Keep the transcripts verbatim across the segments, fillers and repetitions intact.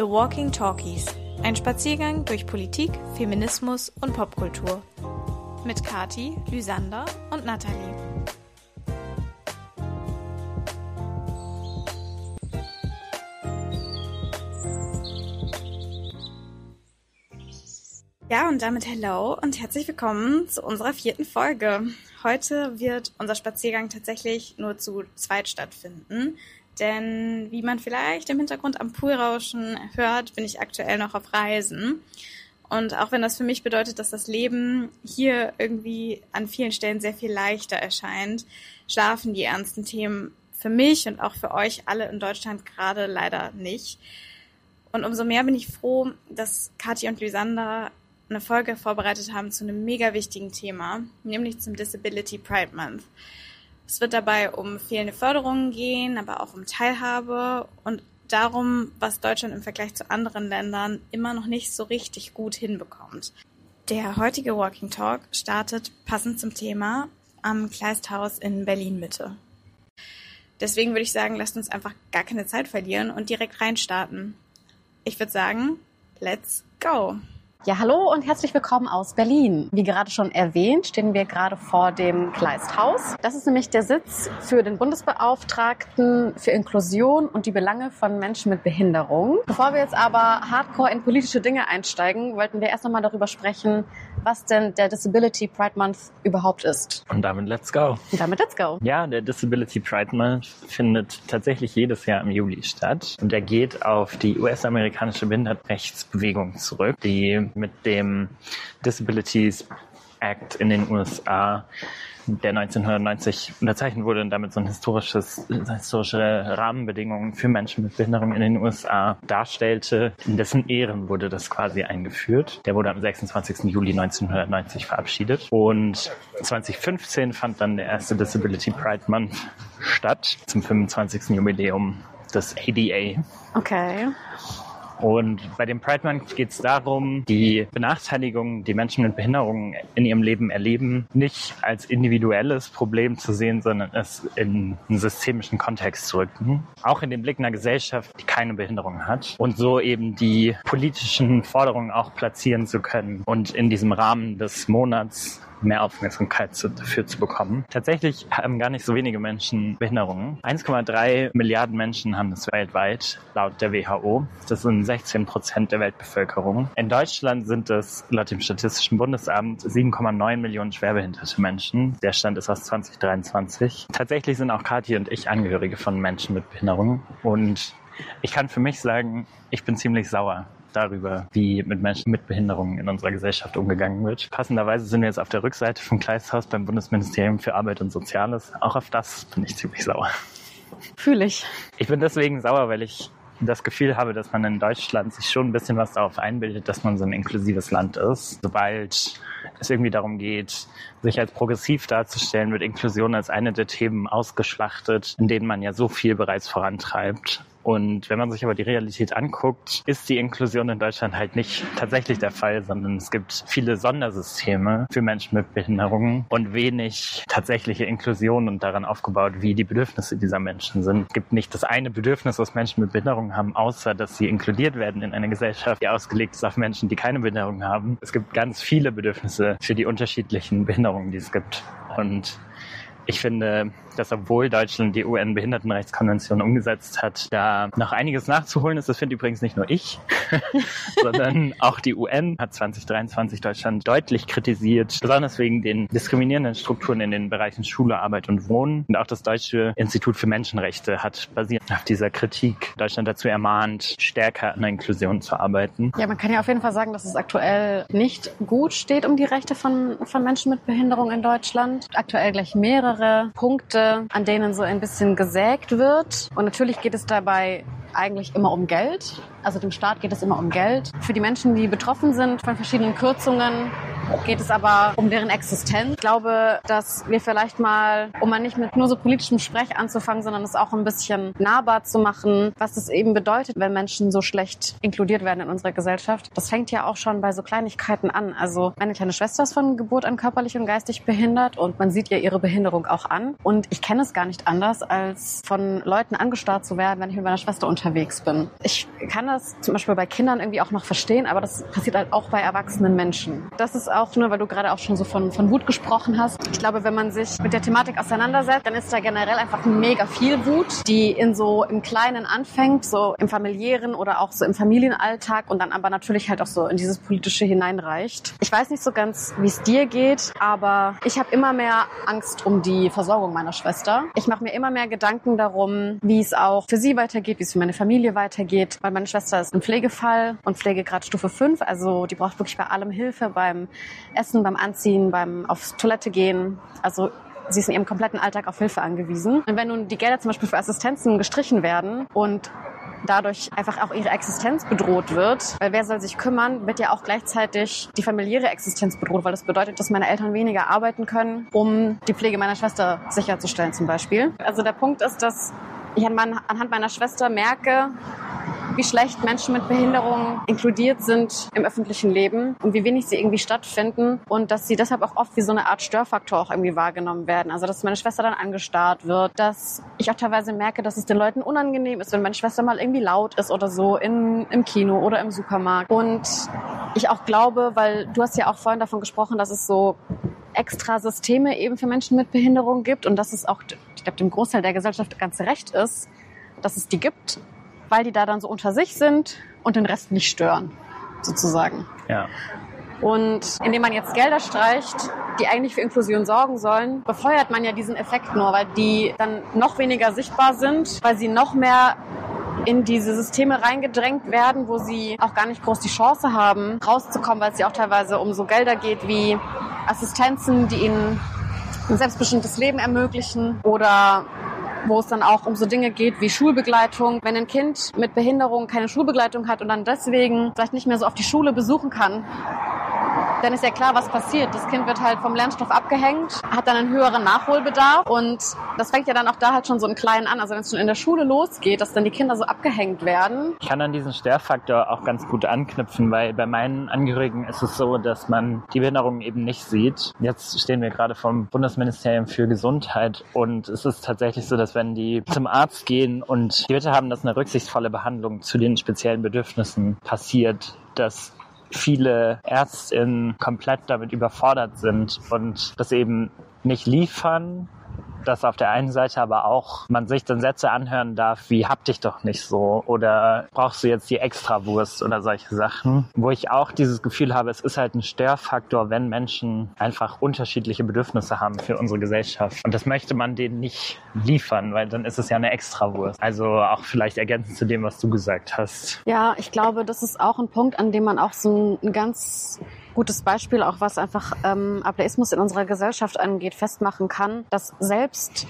The Walking Talkies. Ein Spaziergang durch Politik, Feminismus und Popkultur. Mit Kati, Lysander und Nathalie. Ja, und damit hello und herzlich willkommen zu unserer vierten Folge. Heute wird unser Spaziergang tatsächlich nur zu zweit stattfinden, denn wie man vielleicht im Hintergrund am Poolrauschen hört, bin ich aktuell noch auf Reisen. Und auch wenn das für mich bedeutet, dass das Leben hier irgendwie an vielen Stellen sehr viel leichter erscheint, schlafen die ernsten Themen für mich und auch für euch alle in Deutschland gerade leider nicht. Und umso mehr bin ich froh, dass Kati und Lysander eine Folge vorbereitet haben zu einem mega wichtigen Thema, nämlich zum Disability Pride Month. Es wird dabei um fehlende Förderungen gehen, aber auch um Teilhabe und darum, was Deutschland im Vergleich zu anderen Ländern immer noch nicht so richtig gut hinbekommt. Der heutige Walking Talk startet passend zum Thema am Kleisthaus in Berlin-Mitte. Deswegen würde ich sagen, lasst uns einfach gar keine Zeit verlieren und direkt reinstarten. Ich würde sagen, let's go! Ja, hallo und herzlich willkommen aus Berlin. Wie gerade schon erwähnt, stehen wir gerade vor dem Kleisthaus. Das ist nämlich der Sitz für den Bundesbeauftragten für Inklusion und die Belange von Menschen mit Behinderung. Bevor wir jetzt aber hardcore in politische Dinge einsteigen, wollten wir erst einmal darüber sprechen, was denn der Disability Pride Month überhaupt ist. Und damit let's go. Und damit let's go. Ja, der Disability Pride Month findet tatsächlich jedes Jahr im Juli statt. Und er geht auf die U S-amerikanische Behindertenrechtsbewegung zurück, die mit dem Disabilities Act in den U S A, der neunzehnhundertneunzig unterzeichnet wurde und damit so ein historisches, historische Rahmenbedingungen für Menschen mit Behinderung in den U S A darstellte. In dessen Ehren wurde das quasi eingeführt. Der wurde am sechsundzwanzigsten Juli neunzehnhundertneunzig verabschiedet. Und zwanzig fünfzehn fand dann der erste Disability Pride Month statt, zum fünfundzwanzigsten Jubiläum des A D A. Okay. Und bei dem Pride Month geht es darum, die Benachteiligungen, die Menschen mit Behinderungen in ihrem Leben erleben, nicht als individuelles Problem zu sehen, sondern es in einen systemischen Kontext zu rücken. Auch in den Blick einer Gesellschaft, die keine Behinderung hat. Und so eben die politischen Forderungen auch platzieren zu können und in diesem Rahmen des Monats mehr Aufmerksamkeit zu, dafür zu bekommen. Tatsächlich haben gar nicht so wenige Menschen Behinderungen. eins Komma drei Milliarden Menschen haben das weltweit, laut der W H O. Das sind sechzehn Prozent der Weltbevölkerung. In Deutschland sind es laut dem Statistischen Bundesamt sieben Komma neun Millionen schwerbehinderte Menschen. Der Stand ist aus zwanzig dreiundzwanzig. Tatsächlich sind auch Kathi und ich Angehörige von Menschen mit Behinderung. Und ich kann für mich sagen, ich bin ziemlich sauer darüber, wie mit Menschen mit Behinderungen in unserer Gesellschaft umgegangen wird. Passenderweise sind wir jetzt auf der Rückseite vom Kleisthaus beim Bundesministerium für Arbeit und Soziales. Auch auf das bin ich ziemlich sauer. Fühle ich. Ich bin deswegen sauer, weil ich das Gefühl habe, dass man in Deutschland sich schon ein bisschen was darauf einbildet, dass man so ein inklusives Land ist. Sobald es irgendwie darum geht, sich als progressiv darzustellen, wird Inklusion als eine der Themen ausgeschlachtet, in denen man ja so viel bereits vorantreibt. Und wenn man sich aber die Realität anguckt, ist die Inklusion in Deutschland halt nicht tatsächlich der Fall, sondern es gibt viele Sondersysteme für Menschen mit Behinderungen und wenig tatsächliche Inklusion und daran aufgebaut, wie die Bedürfnisse dieser Menschen sind. Es gibt nicht das eine Bedürfnis, was Menschen mit Behinderungen haben, außer dass sie inkludiert werden in eine Gesellschaft, die ausgelegt ist auf Menschen, die keine Behinderung haben. Es gibt ganz viele Bedürfnisse für die unterschiedlichen Behinderungen, die es gibt. Und ich finde, dass obwohl Deutschland die U N-Behindertenrechtskonvention umgesetzt hat, da noch einiges nachzuholen ist. Das finde übrigens nicht nur ich, sondern auch die U N hat zwanzig dreiundzwanzig Deutschland deutlich kritisiert, besonders wegen den diskriminierenden Strukturen in den Bereichen Schule, Arbeit und Wohnen. Und auch das Deutsche Institut für Menschenrechte hat basierend auf dieser Kritik Deutschland dazu ermahnt, stärker an der Inklusion zu arbeiten. Ja, man kann ja auf jeden Fall sagen, dass es aktuell nicht gut steht um die Rechte von, von Menschen mit Behinderung in Deutschland. Aktuell gleich mehrere Punkte, an denen so ein bisschen gesägt wird. Und natürlich geht es dabei eigentlich immer um Geld. Also dem Staat geht es immer um Geld. Für die Menschen, die betroffen sind von verschiedenen Kürzungen, geht es aber um deren Existenz. Ich glaube, dass wir vielleicht mal, um mal nicht mit nur so politischem Sprech anzufangen, sondern es auch ein bisschen nahbar zu machen, was es eben bedeutet, wenn Menschen so schlecht inkludiert werden in unserer Gesellschaft. Das fängt ja auch schon bei so Kleinigkeiten an. Also meine kleine Schwester ist von Geburt an körperlich und geistig behindert und man sieht ihr ihre Behinderung auch an. Und ich kenne es gar nicht anders, als von Leuten angestarrt zu werden, wenn ich mit meiner Schwester unterwegs bin. Ich kann das zum Beispiel bei Kindern irgendwie auch noch verstehen, aber das passiert halt auch bei erwachsenen Menschen. Das ist auch nur, weil du gerade auch schon so von, von Wut gesprochen hast. Ich glaube, wenn man sich mit der Thematik auseinandersetzt, dann ist da generell einfach mega viel Wut, die in so im Kleinen anfängt, so im familiären oder auch so im Familienalltag und dann aber natürlich halt auch so in dieses Politische hineinreicht. Ich weiß nicht so ganz, wie es dir geht, aber ich habe immer mehr Angst um die Versorgung meiner Schwester. Ich mache mir immer mehr Gedanken darum, wie es auch für sie weitergeht, wie es für meine Familie weitergeht, weil meine Schwester ist ein Pflegefall und Pflegegrad Stufe fünf, also die braucht wirklich bei allem Hilfe, beim Essen, beim Anziehen, beim aufs Toilette gehen, also sie ist in ihrem kompletten Alltag auf Hilfe angewiesen. Und wenn nun die Gelder zum Beispiel für Assistenzen gestrichen werden und dadurch einfach auch ihre Existenz bedroht wird, weil wer soll sich kümmern, wird ja auch gleichzeitig die familiäre Existenz bedroht, weil das bedeutet, dass meine Eltern weniger arbeiten können, um die Pflege meiner Schwester sicherzustellen zum Beispiel. Also der Punkt ist, dass ich anhand meiner Schwester merke, wie schlecht Menschen mit Behinderungen inkludiert sind im öffentlichen Leben und wie wenig sie irgendwie stattfinden und dass sie deshalb auch oft wie so eine Art Störfaktor auch irgendwie wahrgenommen werden. Also dass meine Schwester dann angestarrt wird, dass ich auch teilweise merke, dass es den Leuten unangenehm ist, wenn meine Schwester mal irgendwie laut ist oder so in, im Kino oder im Supermarkt. Und ich auch glaube, weil du hast ja auch vorhin davon gesprochen, dass es so extra Systeme eben für Menschen mit Behinderung gibt und dass es auch, ich glaube, dem Großteil der Gesellschaft ganz recht ist, dass es die gibt, weil die da dann so unter sich sind und den Rest nicht stören, sozusagen. Ja. Und indem man jetzt Gelder streicht, die eigentlich für Inklusion sorgen sollen, befeuert man ja diesen Effekt nur, weil die dann noch weniger sichtbar sind, weil sie noch mehr in diese Systeme reingedrängt werden, wo sie auch gar nicht groß die Chance haben, rauszukommen, weil es ja auch teilweise um so Gelder geht wie Assistenzen, die ihnen ein selbstbestimmtes Leben ermöglichen oder wo es dann auch um so Dinge geht wie Schulbegleitung. Wenn ein Kind mit Behinderung keine Schulbegleitung hat und dann deswegen vielleicht nicht mehr so oft die Schule besuchen kann, dann ist ja klar, was passiert. Das Kind wird halt vom Lernstoff abgehängt, hat dann einen höheren Nachholbedarf und das fängt ja dann auch da halt schon so im Kleinen an. Also wenn es schon in der Schule losgeht, dass dann die Kinder so abgehängt werden. Ich kann an diesen Störfaktor auch ganz gut anknüpfen, weil bei meinen Angehörigen ist es so, dass man die Behinderung eben nicht sieht. Jetzt stehen wir gerade vom Bundesministerium für Gesundheit und es ist tatsächlich so, dass wenn die zum Arzt gehen und die Bitte haben, dass eine rücksichtsvolle Behandlung zu den speziellen Bedürfnissen passiert, dass viele ÄrztInnen komplett damit überfordert sind und das eben nicht liefern, dass auf der einen Seite aber auch man sich dann Sätze anhören darf, wie hab dich doch nicht so oder brauchst du jetzt die Extrawurst oder solche Sachen, wo ich auch dieses Gefühl habe, es ist halt ein Störfaktor, wenn Menschen einfach unterschiedliche Bedürfnisse haben für unsere Gesellschaft und das möchte man denen nicht liefern, weil dann ist es ja eine Extrawurst. Also auch vielleicht ergänzend zu dem, was du gesagt hast. Ja, ich glaube, das ist auch ein Punkt, an dem man auch so ein ganz gutes Beispiel, auch was einfach ähm, Ableismus in unserer Gesellschaft angeht, festmachen kann, dass selbst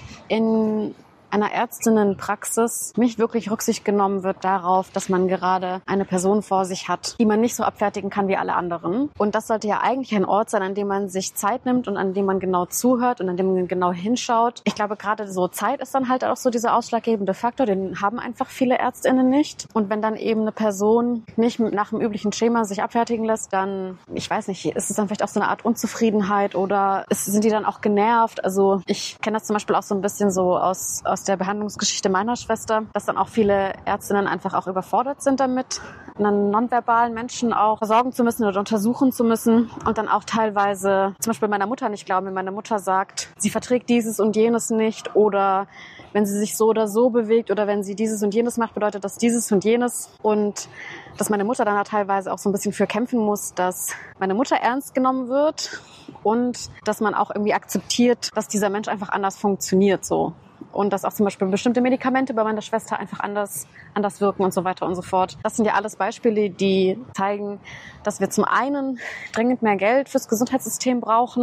in einer Ärztinnenpraxis nicht wirklich Rücksicht genommen wird darauf, dass man gerade eine Person vor sich hat, die man nicht so abfertigen kann wie alle anderen. Und das sollte ja eigentlich ein Ort sein, an dem man sich Zeit nimmt und an dem man genau zuhört und an dem man genau hinschaut. Ich glaube, gerade so Zeit ist dann halt auch so dieser ausschlaggebende Faktor, den haben einfach viele ÄrztInnen nicht. Und wenn dann eben eine Person nicht nach dem üblichen Schema sich abfertigen lässt, dann, ich weiß nicht, ist es dann vielleicht auch so eine Art Unzufriedenheit oder ist, sind die dann auch genervt? Also ich kenne das zum Beispiel auch so ein bisschen so aus, aus der Behandlungsgeschichte meiner Schwester, dass dann auch viele Ärztinnen einfach auch überfordert sind damit, einen nonverbalen Menschen auch versorgen zu müssen oder untersuchen zu müssen und dann auch teilweise zum Beispiel meiner Mutter nicht glauben, wenn meine Mutter sagt, sie verträgt dieses und jenes nicht oder wenn sie sich so oder so bewegt oder wenn sie dieses und jenes macht, bedeutet das dieses und jenes und dass meine Mutter dann halt teilweise auch so ein bisschen für kämpfen muss, dass meine Mutter ernst genommen wird und dass man auch irgendwie akzeptiert, dass dieser Mensch einfach anders funktioniert so. Und dass auch zum Beispiel bestimmte Medikamente bei meiner Schwester einfach anders, anders wirken und so weiter und so fort. Das sind ja alles Beispiele, die zeigen, dass wir zum einen dringend mehr Geld fürs Gesundheitssystem brauchen,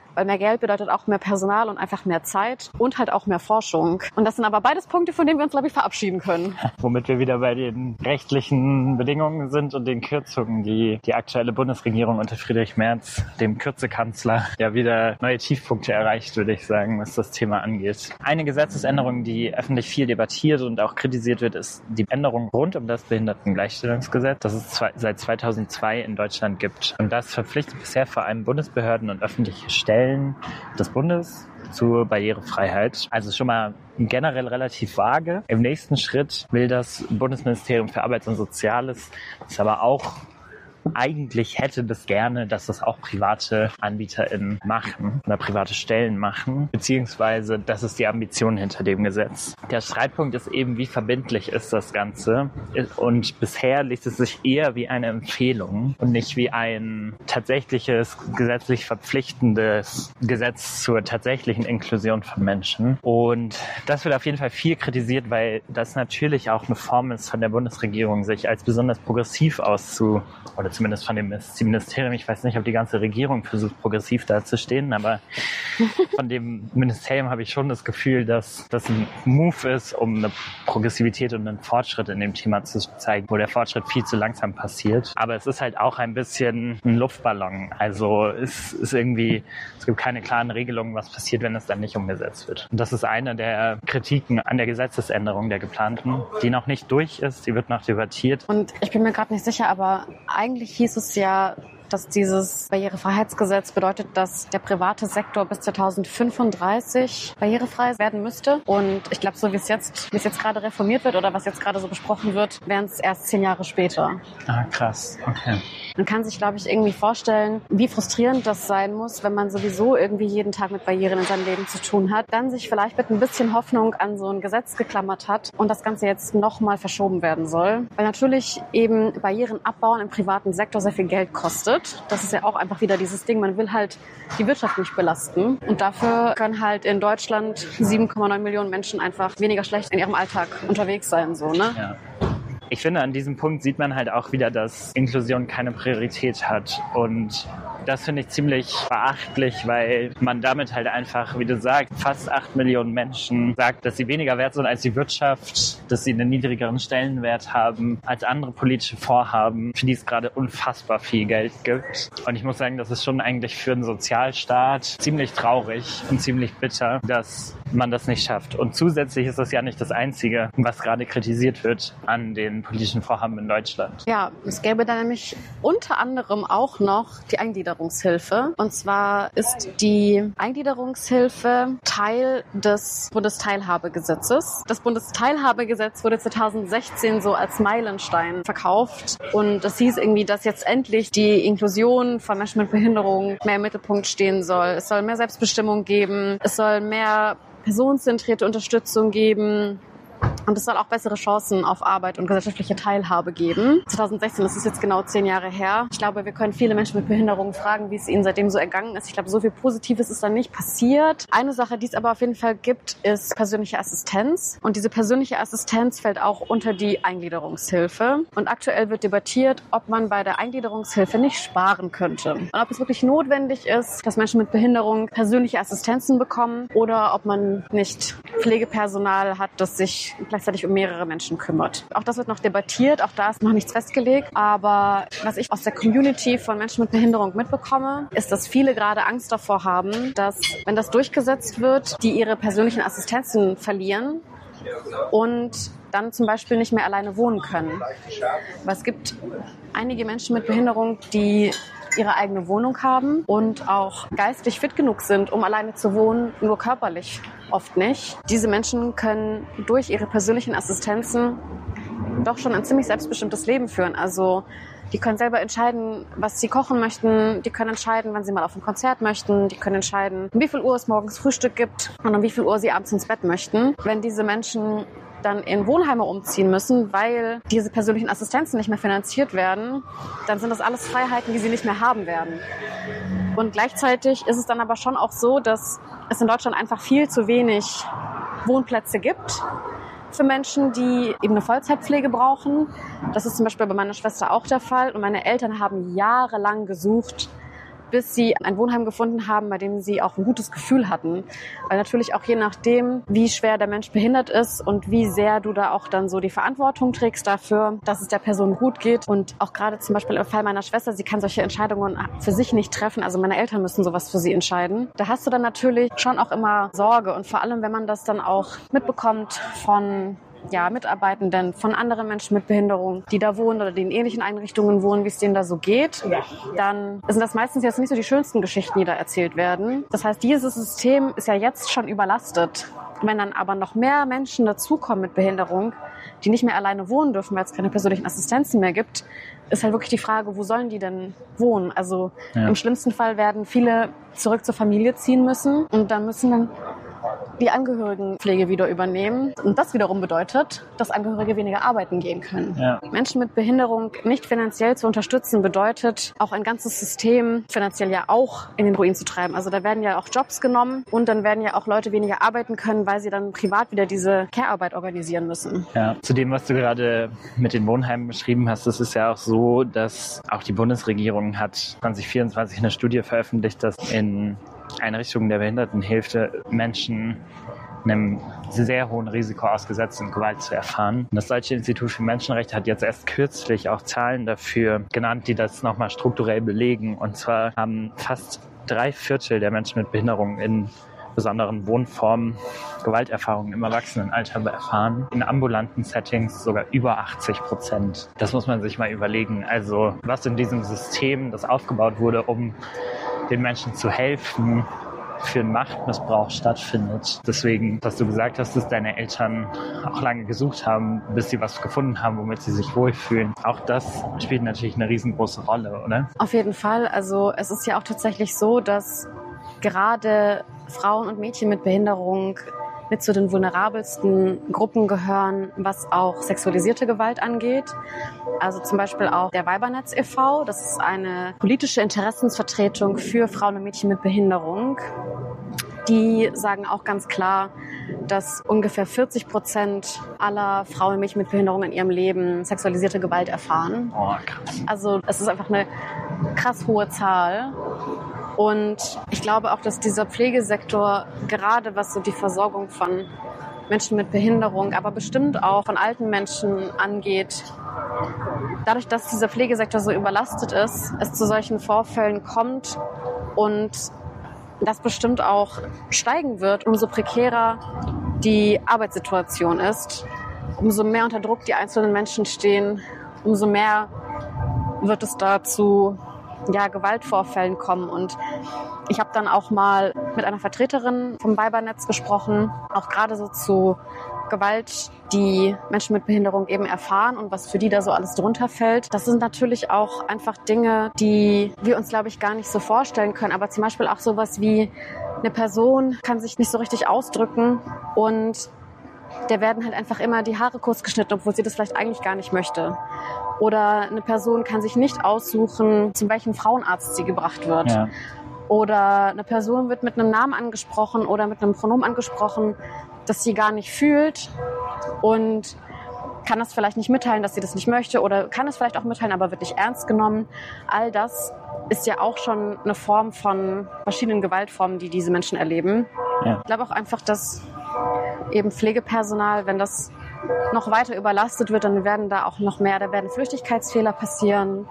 weil mehr Geld bedeutet auch mehr Personal und einfach mehr Zeit und halt auch mehr Forschung. Und das sind aber beides Punkte, von denen wir uns, glaube ich, verabschieden können. Womit wir wieder bei den rechtlichen Bedingungen sind und den Kürzungen, die die aktuelle Bundesregierung unter Friedrich Merz, dem Kürzekanzler, ja wieder neue Tiefpunkte erreicht, würde ich sagen, was das Thema angeht. Eine Gesetzesänderung, die öffentlich viel debattiert und auch kritisiert wird, ist die Änderung rund um das Behindertengleichstellungsgesetz, das es seit zweitausendzwei in Deutschland gibt. Und das verpflichtet bisher vor allem Bundesbehörden und öffentliche Stellen des Bundes zur Barrierefreiheit. Also schon mal generell relativ vage. Im nächsten Schritt will das Bundesministerium für Arbeit und Soziales das aber auch eigentlich hätte das gerne, dass das auch private AnbieterInnen machen oder private Stellen machen, beziehungsweise das ist die Ambition hinter dem Gesetz. Der Streitpunkt ist eben, wie verbindlich ist das Ganze, und bisher liest es sich eher wie eine Empfehlung und nicht wie ein tatsächliches, gesetzlich verpflichtendes Gesetz zur tatsächlichen Inklusion von Menschen. Und das wird auf jeden Fall viel kritisiert, weil das natürlich auch eine Form ist von der Bundesregierung, sich als besonders progressiv auszu oder zumindest von dem Ministerium. Ich weiß nicht, ob die ganze Regierung versucht, progressiv dazustehen, aber von dem Ministerium habe ich schon das Gefühl, dass das ein Move ist, um eine Progressivität und einen Fortschritt in dem Thema zu zeigen, wo der Fortschritt viel zu langsam passiert. Aber es ist halt auch ein bisschen ein Luftballon. Also es ist irgendwie, es gibt keine klaren Regelungen, was passiert, wenn es dann nicht umgesetzt wird. Und das ist eine der Kritiken an der Gesetzesänderung, der geplanten, die noch nicht durch ist. Die wird noch debattiert. Und ich bin mir gerade nicht sicher, aber eigentlich hieß es ja, dass dieses Barrierefreiheitsgesetz bedeutet, dass der private Sektor bis zweitausendfünfunddreißig barrierefrei werden müsste. Und ich glaube, so wie es jetzt, wie es jetzt gerade reformiert wird oder was jetzt gerade so besprochen wird, wären es erst zehn Jahre später. Ah, krass. Okay. Man kann sich, glaube ich, irgendwie vorstellen, wie frustrierend das sein muss, wenn man sowieso irgendwie jeden Tag mit Barrieren in seinem Leben zu tun hat, dann sich vielleicht mit ein bisschen Hoffnung an so ein Gesetz geklammert hat und das Ganze jetzt nochmal verschoben werden soll. Weil natürlich eben Barrieren abbauen im privaten Sektor sehr viel Geld kostet. Das ist ja auch einfach wieder dieses Ding, man will halt die Wirtschaft nicht belasten. Und dafür können halt in Deutschland sieben Komma neun Millionen Menschen einfach weniger schlecht in ihrem Alltag unterwegs sein, so, ne? Ja. Ich finde, an diesem Punkt sieht man halt auch wieder, dass Inklusion keine Priorität hat. Und das finde ich ziemlich beachtlich, weil man damit halt einfach, wie du sagst, fast acht Millionen Menschen sagt, dass sie weniger wert sind als die Wirtschaft, dass sie einen niedrigeren Stellenwert haben als andere politische Vorhaben, für die es gerade unfassbar viel Geld gibt. Und ich muss sagen, das ist schon eigentlich für einen Sozialstaat ziemlich traurig und ziemlich bitter, dass man das nicht schafft. Und zusätzlich ist das ja nicht das Einzige, was gerade kritisiert wird an den politischen Vorhaben in Deutschland. Ja, es gäbe da nämlich unter anderem auch noch die Eingliederungshilfe. Und zwar ist die Eingliederungshilfe Teil des Bundesteilhabegesetzes. Das Bundesteilhabegesetz wurde zweitausendsechzehn so als Meilenstein verkauft. Und das hieß irgendwie, dass jetzt endlich die Inklusion von Menschen mit Behinderung mehr im Mittelpunkt stehen soll. Es soll mehr Selbstbestimmung geben. Es soll mehr personenzentrierte Unterstützung geben. Und es soll auch bessere Chancen auf Arbeit und gesellschaftliche Teilhabe geben. zweitausendsechzehn, das ist jetzt genau zehn Jahre her. Ich glaube, wir können viele Menschen mit Behinderungen fragen, wie es ihnen seitdem so ergangen ist. Ich glaube, so viel Positives ist da nicht passiert. Eine Sache, die es aber auf jeden Fall gibt, ist persönliche Assistenz. Und diese persönliche Assistenz fällt auch unter die Eingliederungshilfe. Und aktuell wird debattiert, ob man bei der Eingliederungshilfe nicht sparen könnte. Und ob es wirklich notwendig ist, dass Menschen mit Behinderung persönliche Assistenzen bekommen oder ob man nicht Pflegepersonal hat, das sich gleichzeitig um mehrere Menschen kümmert. Auch das wird noch debattiert, auch da ist noch nichts festgelegt. Aber was ich aus der Community von Menschen mit Behinderung mitbekomme, ist, dass viele gerade Angst davor haben, dass, wenn das durchgesetzt wird, die ihre persönlichen Assistenzen verlieren und dann zum Beispiel nicht mehr alleine wohnen können. Aber es gibt einige Menschen mit Behinderung, die ihre eigene Wohnung haben und auch geistig fit genug sind, um alleine zu wohnen, nur körperlich oft nicht. Diese Menschen können durch ihre persönlichen Assistenzen doch schon ein ziemlich selbstbestimmtes Leben führen. Also die können selber entscheiden, was sie kochen möchten. Die können entscheiden, wann sie mal auf ein Konzert möchten. Die können entscheiden, um wie viel Uhr es morgens Frühstück gibt und um wie viel Uhr sie abends ins Bett möchten. Wenn diese Menschen dann in Wohnheime umziehen müssen, weil diese persönlichen Assistenzen nicht mehr finanziert werden, dann sind das alles Freiheiten, die sie nicht mehr haben werden. Und gleichzeitig ist es dann aber schon auch so, dass es in Deutschland einfach viel zu wenig Wohnplätze gibt für Menschen, die eben eine Vollzeitpflege brauchen. Das ist zum Beispiel bei meiner Schwester auch der Fall. Und meine Eltern haben jahrelang gesucht bis sie ein Wohnheim gefunden haben, bei dem sie auch ein gutes Gefühl hatten. Weil natürlich auch je nachdem, wie schwer der Mensch behindert ist und wie sehr du da auch dann so die Verantwortung trägst dafür, dass es der Person gut geht. Und auch gerade zum Beispiel im Fall meiner Schwester, sie kann solche Entscheidungen für sich nicht treffen. Also meine Eltern müssen sowas für sie entscheiden. Da hast du dann natürlich schon auch immer Sorge. Und vor allem, wenn man das dann auch mitbekommt von ja, Mitarbeitenden, von anderen Menschen mit Behinderung, die da wohnen oder die in ähnlichen Einrichtungen wohnen, wie es denen da so geht, dann sind das meistens jetzt nicht so die schönsten Geschichten, die da erzählt werden. Das heißt, dieses System ist ja jetzt schon überlastet. Wenn dann aber noch mehr Menschen dazukommen mit Behinderung, die nicht mehr alleine wohnen dürfen, weil es keine persönlichen Assistenzen mehr gibt, ist halt wirklich die Frage, wo sollen die denn wohnen? Also ja. Im schlimmsten Fall werden viele zurück zur Familie ziehen müssen und dann müssen dann die Angehörigenpflege wieder übernehmen. Und das wiederum bedeutet, dass Angehörige weniger arbeiten gehen können. Ja. Menschen mit Behinderung nicht finanziell zu unterstützen, bedeutet auch ein ganzes System finanziell ja auch in den Ruin zu treiben. Also da werden ja auch Jobs genommen und dann werden ja auch Leute weniger arbeiten können, weil sie dann privat wieder diese Care-Arbeit organisieren müssen. Ja, zu dem, was du gerade mit den Wohnheimen beschrieben hast, es ist ja auch so, dass auch die Bundesregierung hat zwanzig vierundzwanzig eine Studie veröffentlicht, dass in Einrichtungen der Behindertenhilfe Menschen einem sehr hohen Risiko ausgesetzt sind, Gewalt zu erfahren. Und das Deutsche Institut für Menschenrechte hat jetzt erst kürzlich auch Zahlen dafür genannt, die das nochmal strukturell belegen. Und zwar haben fast drei Viertel der Menschen mit Behinderung in besonderen Wohnformen Gewalterfahrungen im Erwachsenenalter erfahren. In ambulanten Settings sogar über achtzig Prozent. Das muss man sich mal überlegen. Also was in diesem System, das aufgebaut wurde, um den Menschen zu helfen, für einen Machtmissbrauch stattfindet. Deswegen, was du gesagt hast, dass deine Eltern auch lange gesucht haben, bis sie was gefunden haben, womit sie sich wohlfühlen. Auch das spielt natürlich eine riesengroße Rolle, oder? Auf jeden Fall. Also es ist ja auch tatsächlich so, dass gerade Frauen und Mädchen mit Behinderung mit zu den vulnerabelsten Gruppen gehören, was auch sexualisierte Gewalt angeht. Also zum Beispiel auch der Weibernetz e V Das ist eine politische Interessensvertretung für Frauen und Mädchen mit Behinderung. Die sagen auch ganz klar, dass ungefähr vierzig Prozent aller Frauen und Mädchen mit Behinderung in ihrem Leben sexualisierte Gewalt erfahren. Oh, krass. Also es ist einfach eine krass hohe Zahl. Und ich glaube auch, dass dieser Pflegesektor, gerade was so die Versorgung von Menschen mit Behinderung, aber bestimmt auch von alten Menschen angeht, dadurch, dass dieser Pflegesektor so überlastet ist, es zu solchen Vorfällen kommt und das bestimmt auch steigen wird, umso prekärer die Arbeitssituation ist, umso mehr unter Druck die einzelnen Menschen stehen, umso mehr wird es dazu ja, Gewaltvorfällen kommen. Und ich habe dann auch mal mit einer Vertreterin vom Weibernetz gesprochen, auch gerade so zu Gewalt, die Menschen mit Behinderung eben erfahren und was für die da so alles drunter fällt. Das sind natürlich auch einfach Dinge, die wir uns, glaube ich, gar nicht so vorstellen können. Aber zum Beispiel auch sowas wie eine Person kann sich nicht so richtig ausdrücken und der werden halt einfach immer die Haare kurz geschnitten, obwohl sie das vielleicht eigentlich gar nicht möchte. Oder eine Person kann sich nicht aussuchen, zu welchem Frauenarzt sie gebracht wird. Ja. Oder eine Person wird mit einem Namen angesprochen oder mit einem Pronomen angesprochen, das sie gar nicht fühlt und kann das vielleicht nicht mitteilen, dass sie das nicht möchte oder kann es vielleicht auch mitteilen, aber wird nicht ernst genommen. All das ist ja auch schon eine Form von verschiedenen Gewaltformen, die diese Menschen erleben. Ja. Ich glaube auch einfach, dass eben Pflegepersonal, wenn das noch weiter überlastet wird, dann werden da auch noch mehr, da werden Flüchtigkeitsfehler passieren.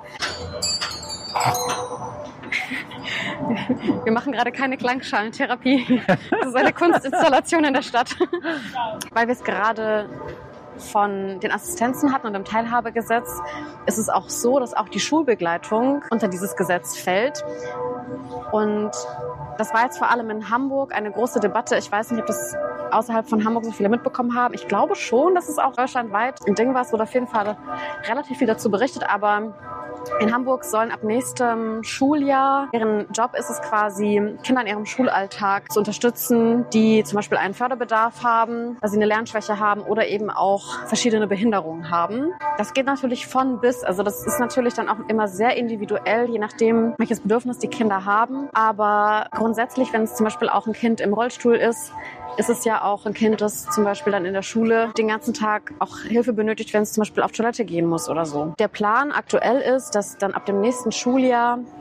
Wir machen gerade keine Klangschalentherapie. Das ist eine Kunstinstallation in der Stadt. Weil wir es gerade von den Assistenzen hatten und im Teilhabegesetz, ist es auch so, dass auch die Schulbegleitung unter dieses Gesetz fällt. Und das war jetzt vor allem in Hamburg eine große Debatte. Ich weiß nicht, ob das außerhalb von Hamburg so viele mitbekommen haben. Ich glaube schon, dass es auch deutschlandweit ein Ding war. Es wurde auf jeden Fall relativ viel dazu berichtet, aber in Hamburg sollen ab nächstem Schuljahr, deren Job ist es quasi, Kinder in ihrem Schulalltag zu unterstützen, die zum Beispiel einen Förderbedarf haben, weil sie eine Lernschwäche haben oder eben auch verschiedene Behinderungen haben. Das geht natürlich von bis, also das ist natürlich dann auch immer sehr individuell, je nachdem, welches Bedürfnis die Kinder haben. Aber grundsätzlich, wenn es zum Beispiel auch ein Kind im Rollstuhl ist, ist es ja auch ein Kind, das zum Beispiel dann in der Schule den ganzen Tag auch Hilfe benötigt, wenn es zum Beispiel auf Toilette gehen muss oder so. Der Plan aktuell ist, dass dann ab dem nächsten Schuljahr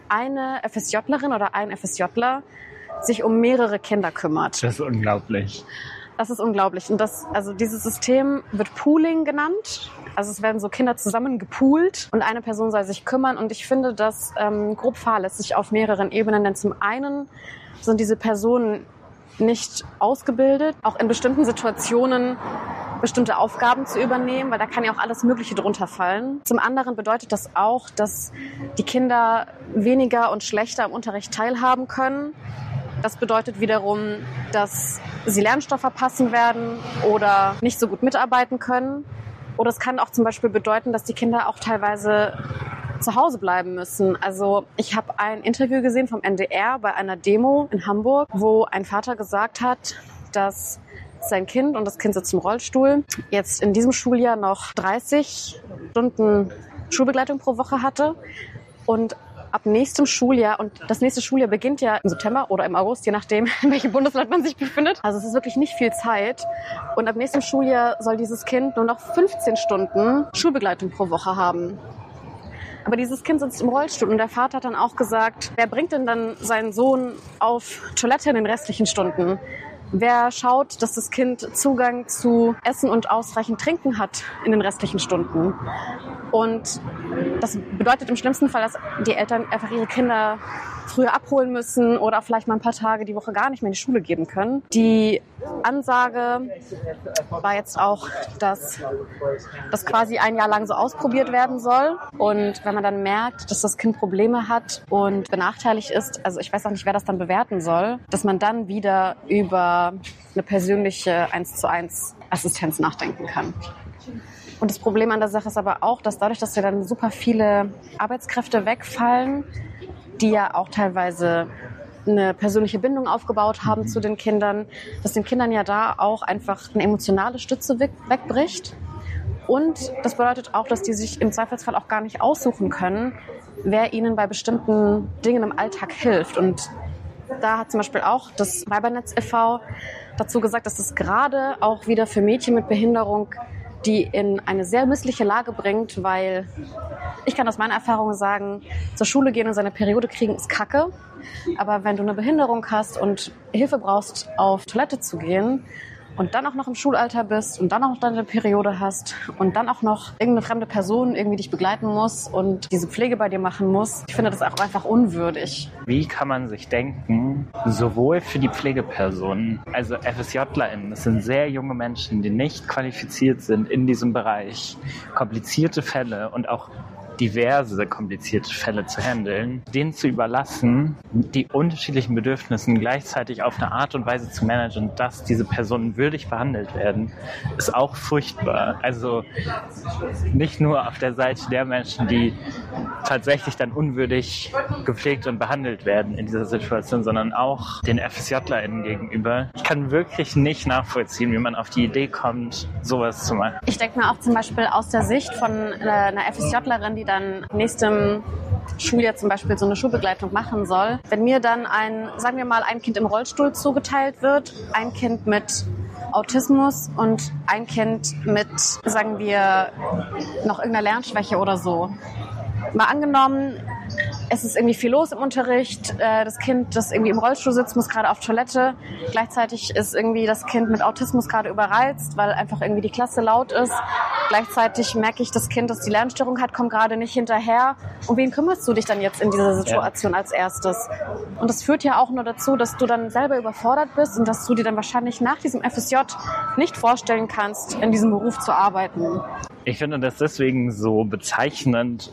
eine FSJlerin oder ein FSJler sich um mehrere Kinder kümmert. Das ist unglaublich. Das ist unglaublich. Und das, also dieses System wird Pooling genannt. Also es werden so Kinder zusammen gepoolt und eine Person soll sich kümmern. Und ich finde das ähm, grob fahrlässig auf mehreren Ebenen. Denn zum einen sind diese Personen nicht ausgebildet, auch in bestimmten Situationen bestimmte Aufgaben zu übernehmen, weil da kann ja auch alles Mögliche drunter fallen. Zum anderen bedeutet das auch, dass die Kinder weniger und schlechter am Unterricht teilhaben können. Das bedeutet wiederum, dass sie Lernstoff verpassen werden oder nicht so gut mitarbeiten können. Oder es kann auch zum Beispiel bedeuten, dass die Kinder auch teilweise zu Hause bleiben müssen. Also ich habe ein Interview gesehen vom N D R bei einer Demo in Hamburg, wo ein Vater gesagt hat, dass sein Kind, und das Kind sitzt im Rollstuhl, jetzt in diesem Schuljahr noch dreißig Stunden Schulbegleitung pro Woche hatte und ab nächstem Schuljahr, und das nächste Schuljahr beginnt ja im September oder im August, je nachdem, in welchem Bundesland man sich befindet. Also es ist wirklich nicht viel Zeit. Und ab nächstem Schuljahr soll dieses Kind nur noch fünfzehn Stunden Schulbegleitung pro Woche haben. Aber dieses Kind sitzt im Rollstuhl und der Vater hat dann auch gesagt, wer bringt denn dann seinen Sohn auf Toilette in den restlichen Stunden? Wer schaut, dass das Kind Zugang zu Essen und ausreichend Trinken hat in den restlichen Stunden? Und das bedeutet im schlimmsten Fall, dass die Eltern einfach ihre Kinder früher abholen müssen oder vielleicht mal ein paar Tage die Woche gar nicht mehr in die Schule geben können. Die Ansage war jetzt auch, dass das quasi ein Jahr lang so ausprobiert werden soll. Und wenn man dann merkt, dass das Kind Probleme hat und benachteiligt ist, also ich weiß auch nicht, wer das dann bewerten soll, dass man dann wieder über eine persönliche eins zu eins Assistenz nachdenken kann. Und das Problem an der Sache ist aber auch, dass dadurch, dass ja dann super viele Arbeitskräfte wegfallen, die ja auch teilweise eine persönliche Bindung aufgebaut haben zu den Kindern, dass den Kindern ja da auch einfach eine emotionale Stütze weg, wegbricht. Und das bedeutet auch, dass die sich im Zweifelsfall auch gar nicht aussuchen können, wer ihnen bei bestimmten Dingen im Alltag hilft. Und da hat zum Beispiel auch das Weibernetz e V dazu gesagt, dass es gerade auch wieder für Mädchen mit Behinderung die in eine sehr missliche Lage bringt, weil ich kann aus meiner Erfahrung sagen, zur Schule gehen und seine Periode kriegen ist Kacke. Aber wenn du eine Behinderung hast und Hilfe brauchst, auf Toilette zu gehen und dann auch noch im Schulalter bist und dann auch noch deine Periode hast und dann auch noch irgendeine fremde Person irgendwie dich begleiten muss und diese Pflege bei dir machen muss, ich finde das auch einfach unwürdig. Wie kann man sich denken, sowohl für die Pflegepersonen, also FSJlerInnen, das sind sehr junge Menschen, die nicht qualifiziert sind in diesem Bereich, komplizierte Fälle und auch diverse komplizierte Fälle zu handeln, denen zu überlassen, die unterschiedlichen Bedürfnissen gleichzeitig auf eine Art und Weise zu managen, dass diese Personen würdig behandelt werden, ist auch furchtbar. Also nicht nur auf der Seite der Menschen, die tatsächlich dann unwürdig gepflegt und behandelt werden in dieser Situation, sondern auch den FSJlerInnen gegenüber. Ich kann wirklich nicht nachvollziehen, wie man auf die Idee kommt, sowas zu machen. Ich denke mir auch zum Beispiel aus der Sicht von einer FSJlerin, die dann nächstem Schuljahr zum Beispiel so eine Schulbegleitung machen soll. Wenn mir dann ein, sagen wir mal, ein Kind im Rollstuhl zugeteilt wird, ein Kind mit Autismus und ein Kind mit, sagen wir, noch irgendeiner Lernschwäche oder so. Mal angenommen, es ist irgendwie viel los im Unterricht, das Kind, das irgendwie im Rollstuhl sitzt, muss gerade auf Toilette. Gleichzeitig ist irgendwie das Kind mit Autismus gerade überreizt, weil einfach irgendwie die Klasse laut ist. Gleichzeitig merke ich, das Kind, das die Lernstörung hat, kommt gerade nicht hinterher. Um wen kümmerst du dich dann jetzt in dieser Situation ja. als erstes? Und das führt ja auch nur dazu, dass du dann selber überfordert bist und dass du dir dann wahrscheinlich nach diesem F S J nicht vorstellen kannst, in diesem Beruf zu arbeiten. Ich finde das deswegen so bezeichnend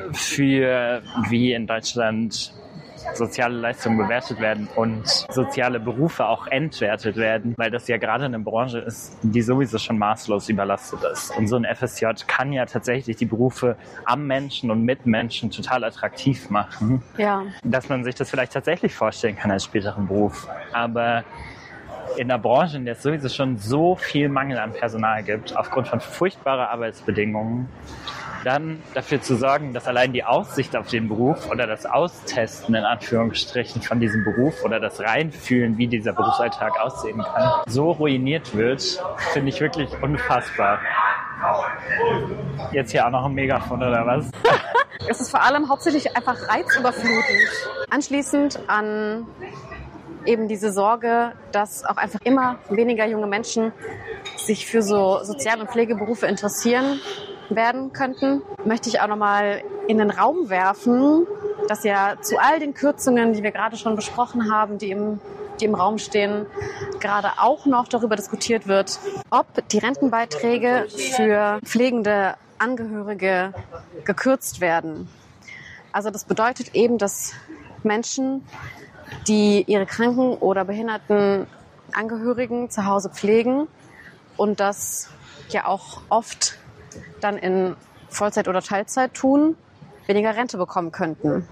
für, wie in Deutschland soziale Leistungen bewertet werden und soziale Berufe auch entwertet werden, weil das ja gerade eine Branche ist, die sowieso schon maßlos überlastet ist. Und so ein F S J kann ja tatsächlich die Berufe am Menschen und mit Menschen total attraktiv machen. Ja. Dass man sich das vielleicht tatsächlich vorstellen kann als späteren Beruf. Aber in einer Branche, in der es sowieso schon so viel Mangel an Personal gibt, aufgrund von furchtbarer Arbeitsbedingungen, dann dafür zu sorgen, dass allein die Aussicht auf den Beruf oder das Austesten in Anführungsstrichen von diesem Beruf oder das Reinfühlen, wie dieser Berufsalltag aussehen kann, so ruiniert wird, finde ich wirklich unfassbar. Jetzt hier auch noch ein Megafon oder was? es ist vor allem hauptsächlich einfach reizüberflutend. Anschließend an eben diese Sorge, dass auch einfach immer weniger junge Menschen sich für so Sozial- und Pflegeberufe interessieren werden könnten, möchte ich auch nochmal in den Raum werfen, dass ja zu all den Kürzungen, die wir gerade schon besprochen haben, die im, die im Raum stehen, gerade auch noch darüber diskutiert wird, ob die Rentenbeiträge für pflegende Angehörige gekürzt werden. Also das bedeutet eben, dass Menschen, die ihre kranken oder behinderten Angehörigen zu Hause pflegen und das ja auch oft dann in Vollzeit oder Teilzeit tun, weniger Rente bekommen könnten.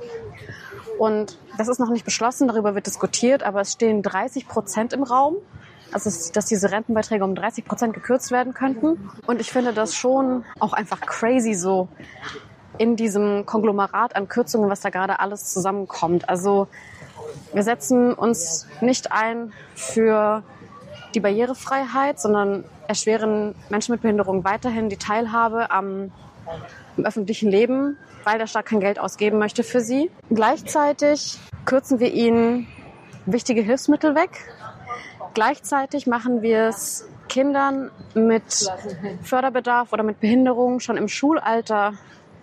Und das ist noch nicht beschlossen, darüber wird diskutiert, aber es stehen dreißig Prozent im Raum, also dass diese Rentenbeiträge um dreißig Prozent gekürzt werden könnten. Und ich finde das schon auch einfach crazy so in diesem Konglomerat an Kürzungen, was da gerade alles zusammenkommt. Also wir setzen uns nicht ein für die Barrierefreiheit, sondern erschweren Menschen mit Behinderung weiterhin die Teilhabe am, am öffentlichen Leben, weil der Staat kein Geld ausgeben möchte für sie. Gleichzeitig kürzen wir ihnen wichtige Hilfsmittel weg. Gleichzeitig machen wir es Kindern mit Förderbedarf oder mit Behinderung schon im Schulalter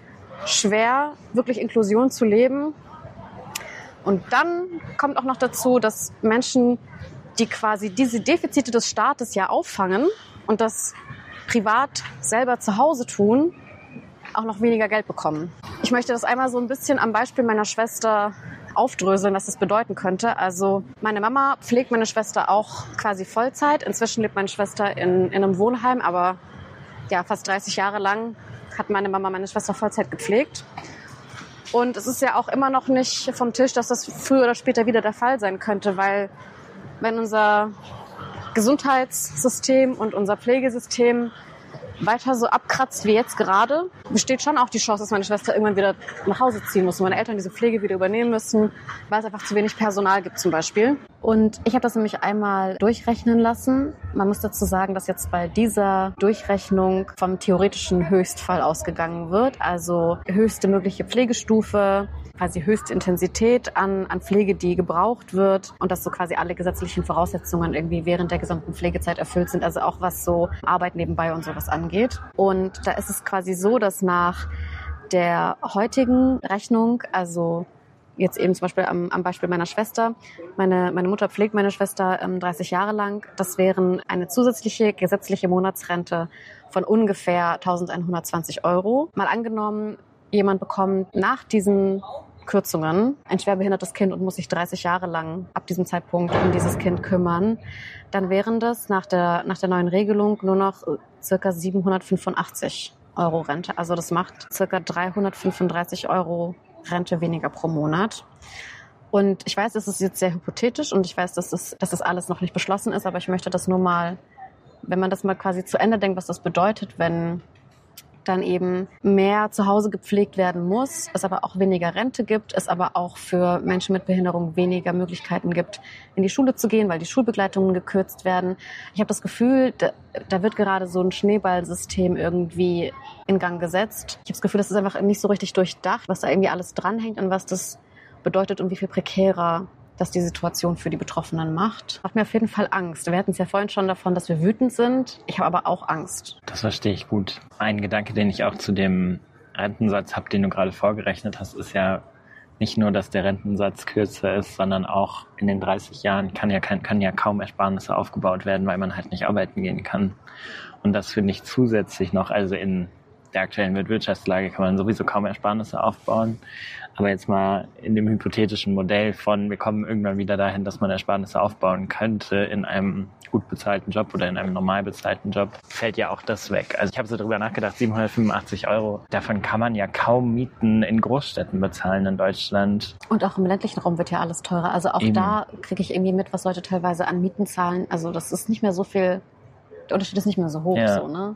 schwer, wirklich Inklusion zu leben. Und dann kommt auch noch dazu, dass Menschen, die quasi diese Defizite des Staates ja auffangen und das privat selber zu Hause tun, auch noch weniger Geld bekommen. Ich möchte das einmal so ein bisschen am Beispiel meiner Schwester aufdröseln, was das bedeuten könnte. Also meine Mama pflegt meine Schwester auch quasi Vollzeit. Inzwischen lebt meine Schwester in, in einem Wohnheim, aber ja, fast dreißig Jahre lang hat meine Mama meine Schwester Vollzeit gepflegt. Und es ist ja auch immer noch nicht vom Tisch, dass das früher oder später wieder der Fall sein könnte, weil wenn unser Gesundheitssystem und unser Pflegesystem weiter so abkratzt wie jetzt gerade, besteht schon auch die Chance, dass meine Schwester irgendwann wieder nach Hause ziehen muss und meine Eltern diese Pflege wieder übernehmen müssen, weil es einfach zu wenig Personal gibt zum Beispiel. Und ich habe das nämlich einmal durchrechnen lassen. Man muss dazu sagen, dass jetzt bei dieser Durchrechnung vom theoretischen Höchstfall ausgegangen wird, also höchste mögliche Pflegestufe, quasi höchste Intensität an, an Pflege, die gebraucht wird und dass so quasi alle gesetzlichen Voraussetzungen irgendwie während der gesamten Pflegezeit erfüllt sind, also auch was so Arbeit nebenbei und sowas angeht. Und da ist es quasi so, dass nach der heutigen Rechnung, also jetzt eben zum Beispiel am, am Beispiel meiner Schwester, meine, meine Mutter pflegt meine Schwester ähm, dreißig Jahre lang, das wären eine zusätzliche gesetzliche Monatsrente von ungefähr eintausendeinhundertzwanzig Euro. Mal angenommen, jemand bekommt nach diesen Kürzungen ein schwerbehindertes Kind und muss sich dreißig Jahre lang ab diesem Zeitpunkt um dieses Kind kümmern, dann wären das nach der, nach der neuen Regelung nur noch circa siebenhundertfünfundachtzig Euro Rente. Also das macht circa dreihundertfünfunddreißig Euro Rente weniger pro Monat. Und ich weiß, es ist jetzt sehr hypothetisch und ich weiß, dass das, dass das alles noch nicht beschlossen ist, aber ich möchte das nur mal, wenn man das mal quasi zu Ende denkt, was das bedeutet, wenn dann eben mehr zu Hause gepflegt werden muss, es aber auch weniger Rente gibt, es aber auch für Menschen mit Behinderung weniger Möglichkeiten gibt, in die Schule zu gehen, weil die Schulbegleitungen gekürzt werden. Ich habe das Gefühl, da, da wird gerade so ein Schneeballsystem irgendwie in Gang gesetzt. Ich habe das Gefühl, das ist einfach nicht so richtig durchdacht, was da irgendwie alles dranhängt und was das bedeutet und wie viel prekärer das die Situation für die Betroffenen macht. Macht mir auf jeden Fall Angst. Wir hatten es ja vorhin schon davon, dass wir wütend sind. Ich habe aber auch Angst. Das verstehe ich gut. Ein Gedanke, den ich auch zu dem Rentensatz habe, den du gerade vorgerechnet hast, ist ja nicht nur, dass der Rentensatz kürzer ist, sondern auch in den dreißig Jahren kann ja, kann, kann ja kaum Ersparnisse aufgebaut werden, weil man halt nicht arbeiten gehen kann. Und das finde ich zusätzlich noch, also in der aktuellen Wirtschaftslage kann man sowieso kaum Ersparnisse aufbauen. Aber jetzt mal in dem hypothetischen Modell von, wir kommen irgendwann wieder dahin, dass man Ersparnisse aufbauen könnte in einem gut bezahlten Job oder in einem normal bezahlten Job, fällt ja auch das weg. Also ich habe so drüber nachgedacht, siebenhundertfünfundachtzig Euro, davon kann man ja kaum Mieten in Großstädten bezahlen in Deutschland. Und auch im ländlichen Raum wird ja alles teurer. Also auch Eben. Da kriege ich irgendwie mit, was Leute teilweise an Mieten zahlen. Also das ist nicht mehr so viel, der Unterschied ist nicht mehr so hoch, ja. so, ne?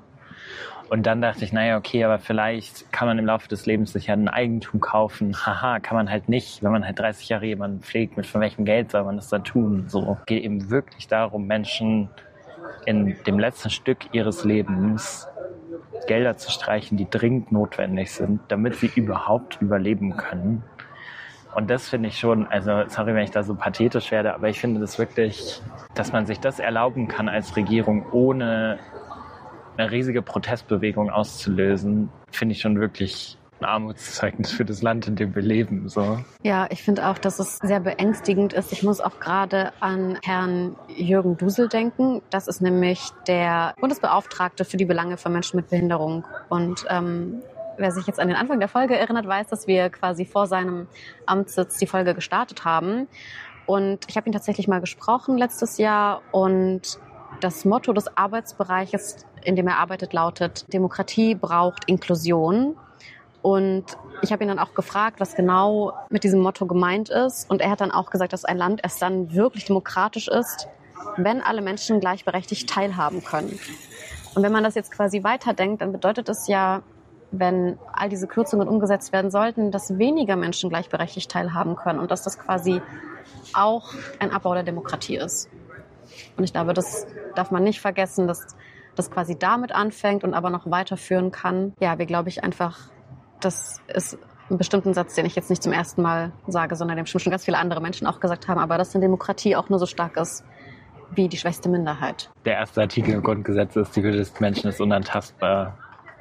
Und dann dachte ich, naja, okay, aber vielleicht kann man im Laufe des Lebens sich ja ein Eigentum kaufen. Haha, kann man halt nicht, wenn man halt dreißig Jahre jemanden pflegt, mit von welchem Geld soll man das dann tun? So, geht eben wirklich darum, Menschen in dem letzten Stück ihres Lebens Gelder zu streichen, die dringend notwendig sind, damit sie überhaupt überleben können. Und das finde ich schon, also sorry, wenn ich da so pathetisch werde, aber ich finde das wirklich, dass man sich das erlauben kann als Regierung, ohne eine riesige Protestbewegung auszulösen, finde ich schon wirklich ein Armutszeugnis für das Land, in dem wir leben. So. Ja, ich finde auch, dass es sehr beängstigend ist. Ich muss auch gerade an Herrn Jürgen Dusel denken. Das ist nämlich der Bundesbeauftragte für die Belange von Menschen mit Behinderung. Und ähm, wer sich jetzt an den Anfang der Folge erinnert, weiß, dass wir quasi vor seinem Amtssitz die Folge gestartet haben. Und ich habe ihn tatsächlich mal gesprochen letztes Jahr. Und das Motto des Arbeitsbereiches, in dem er arbeitet, lautet: Demokratie braucht Inklusion. Und ich habe ihn dann auch gefragt, was genau mit diesem Motto gemeint ist. Und er hat dann auch gesagt, dass ein Land erst dann wirklich demokratisch ist, wenn alle Menschen gleichberechtigt teilhaben können. Und wenn man das jetzt quasi weiterdenkt, dann bedeutet es ja, wenn all diese Kürzungen umgesetzt werden sollten, dass weniger Menschen gleichberechtigt teilhaben können und dass das quasi auch ein Abbau der Demokratie ist. Und ich glaube, das darf man nicht vergessen, dass das quasi damit anfängt und aber noch weiterführen kann. Ja, wir glaube ich einfach, das ist ein bestimmter Satz, den ich jetzt nicht zum ersten Mal sage, sondern den schon ganz viele andere Menschen auch gesagt haben, aber dass eine Demokratie auch nur so stark ist wie die schwächste Minderheit. Der erste Artikel im Grundgesetz ist, die Würde des Menschen ist unantastbar.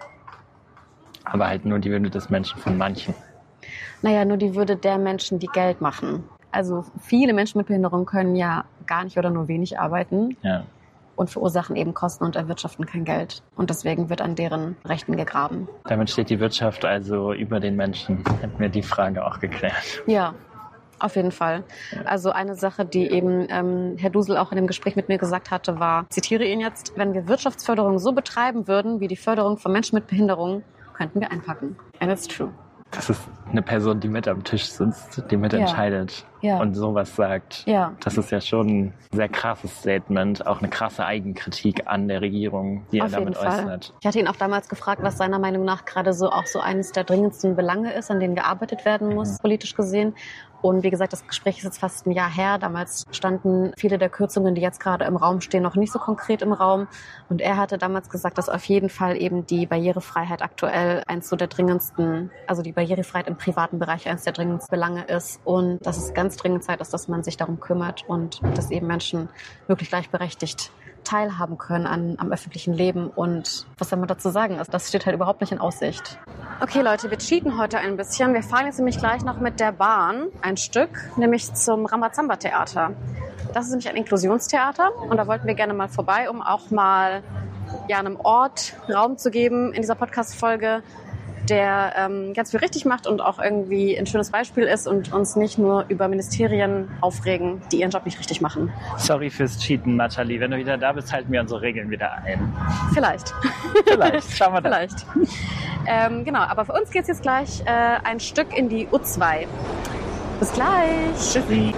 Aber halt nur die Würde des Menschen von manchen. Naja, nur die Würde der Menschen, die Geld machen. Also viele Menschen mit Behinderung können ja gar nicht oder nur wenig arbeiten. Ja. Und verursachen eben Kosten und erwirtschaften kein Geld. Und deswegen wird an deren Rechten gegraben. Damit steht die Wirtschaft also über den Menschen. Hätten wir die Frage auch geklärt. Ja, auf jeden Fall. Also eine Sache, die eben ähm, Herr Dusel auch in dem Gespräch mit mir gesagt hatte, war, zitiere ihn jetzt: Wenn wir Wirtschaftsförderung so betreiben würden wie die Förderung von Menschen mit Behinderung, könnten wir einpacken. And it's true. Das ist eine Person, die mit am Tisch sitzt, die mitentscheidet ja. und sowas sagt. Ja. Das ist ja schon ein sehr krasses Statement, auch eine krasse Eigenkritik an der Regierung, die er Auf damit jeden Fall. äußert. Ich hatte ihn auch damals gefragt, was seiner Meinung nach gerade so auch so eines der dringendsten Belange ist, an denen gearbeitet werden muss, mhm. politisch gesehen. Und wie gesagt, das Gespräch ist jetzt fast ein Jahr her. Damals standen viele der Kürzungen, die jetzt gerade im Raum stehen, noch nicht so konkret im Raum. Und er hatte damals gesagt, dass auf jeden Fall eben die Barrierefreiheit aktuell eins so der dringendsten, also die Barrierefreiheit im privaten Bereich eins der dringendsten Belange ist. Und dass es ganz dringend Zeit ist, dass man sich darum kümmert und dass eben Menschen wirklich gleichberechtigt teilhaben können an, am öffentlichen Leben. Und was soll man dazu sagen? Also das steht halt überhaupt nicht in Aussicht. Okay, Leute, wir cheaten heute ein bisschen. Wir fahren jetzt nämlich gleich noch mit der Bahn ein Stück, nämlich zum Rambazamba-Theater. Das ist nämlich ein Inklusionstheater und da wollten wir gerne mal vorbei, um auch mal ja, einem Ort Raum zu geben in dieser Podcast-Folge, der ähm, ganz viel richtig macht und auch irgendwie ein schönes Beispiel ist und uns nicht nur über Ministerien aufregen, die ihren Job nicht richtig machen. Sorry fürs Cheaten, Nathalie. Wenn du wieder da bist, halten wir unsere Regeln wieder ein. Vielleicht. Vielleicht. Schauen wir dann. Vielleicht. Ähm, genau, aber für uns geht's jetzt gleich äh, ein Stück in die U zwei. Bis gleich. Tschüssi.